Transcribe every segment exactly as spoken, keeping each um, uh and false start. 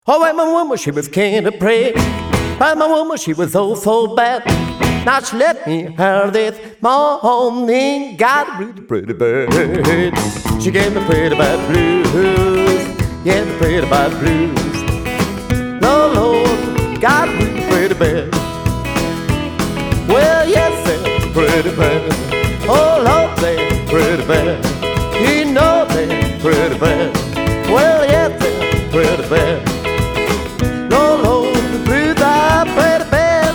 Oh, and my woman, she was kind of pretty. And my woman, she was oh so bad. Now she let me have this morning. Got a pretty, pretty bird. She gave me pretty bad blues. Yeah, the pretty bad blues. No, Lord, got a pretty, pretty bad. Well, yes, they're pretty bad. Oh, Lord, they're pretty bad. You know they're pretty bad. Well, yes, they're pretty bad. No, Lord, the blues are pretty bad.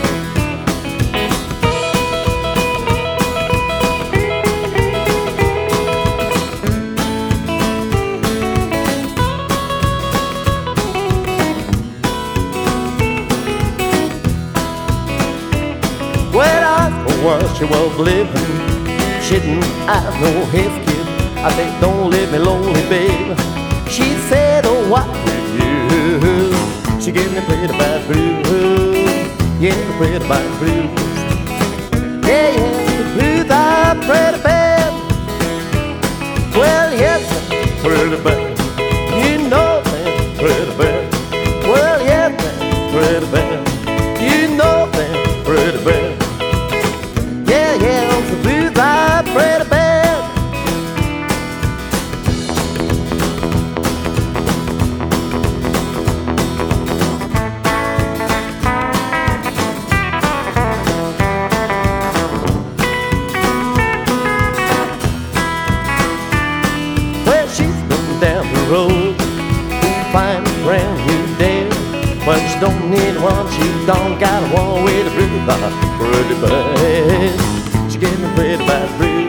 When I asked her where she was living, she didn't have no half kid. I said, don't leave me lonely, babe. She said, oh, what with you? She gave me pretty bad blues. Yeah, pretty bad blues. Yeah, yeah, the blues are pretty bad. Well, yes, they're pretty bad. You know they're pretty bad. Well, yes, they're pretty bad. You know they're pretty bad. Yeah, yeah, the blues are pretty bad. Down the road, find a brand new day. But she don't need one, she don't got one with a pretty bad, pretty bad. She gave me pretty bad, pretty